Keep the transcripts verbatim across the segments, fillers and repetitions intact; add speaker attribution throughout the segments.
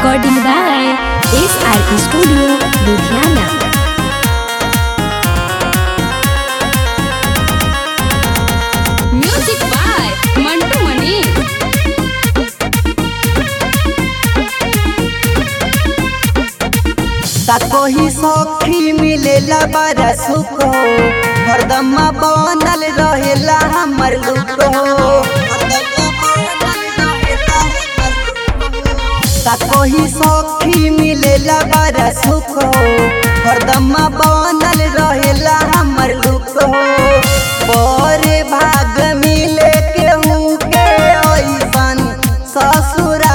Speaker 1: Recording by S R P Studio, Ludhiana. Music by Mantu Mani.
Speaker 2: कोही सखी मिलेला बड़ा सुख हो, हरदम बनल रहेला हमर लुक हो। कोही सखी मिलेला बड़ा सुख हो, हरदम बनल रहेला हमर लुक हो। बड़े भाग मिले केहू के ऐसन ससुराल,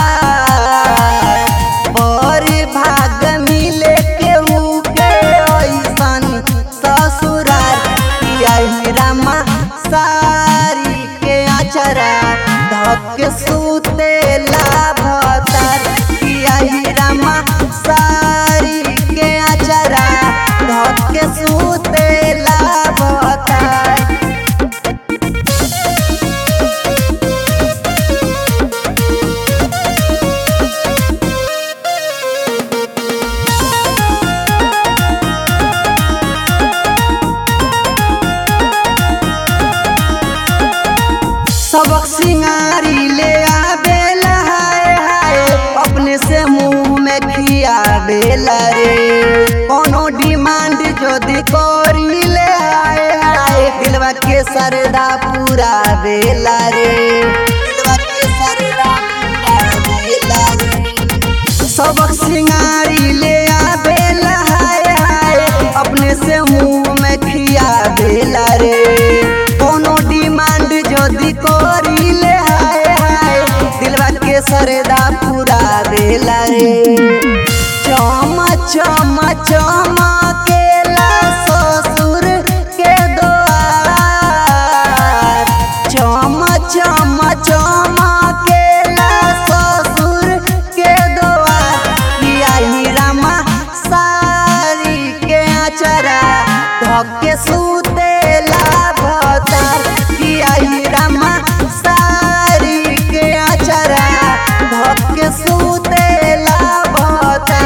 Speaker 2: बड़े भाग मिले केहू के ऐसन ससुराल। यही रामा सारी के अचरा धक सुतेला भतर, यही रामा सारी के अचरा धक सुतेला भतर। सबक सिंगारी ले आवेला हाय हाय, अपने से मुंह में खियावेला रे। कोनो डिमांड जदि करी ले हाय हाय, दिलवा के सरदा पूरा बेला रे, दिलवा के सरदा पूरा बेला रे। सबक सिंगारी ले आवेला हाय हाय, अपने से मुंह में खियावेला रे। कोनो डिमांड जदि करी ले हाय हाय, दिलवा के सरदा पूरा बेला रे। चम चम चमकेला ससुर के द्वार, चम चम चमकेला ससुर के द्वार। यही रामा सारी के अचरा धके सुतेला भतर, यही रामा सारी के अचरा धके सुतेला भतर।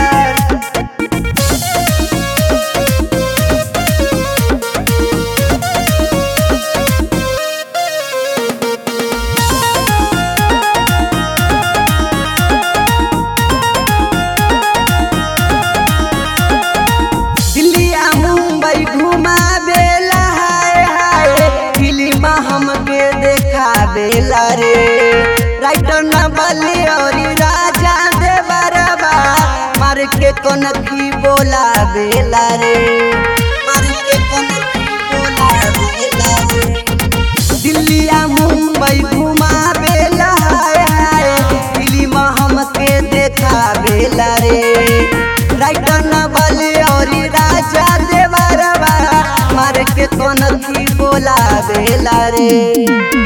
Speaker 2: दिल्लिया मुंबई घुमावेला हाय हाय, फिल्म हमके देखावेला रे। राइटर न बली और राजा देवरबा, मार के कनखी बोलावेला रे, मार के कनखी बोलावेला रे। दिल्लिया मुंबई घुमावेला हाय हाय, फिल्म हमके देखावेला रे। राइटर न बली और राजा देवरबा, मार के कनखी बोलावेला रे।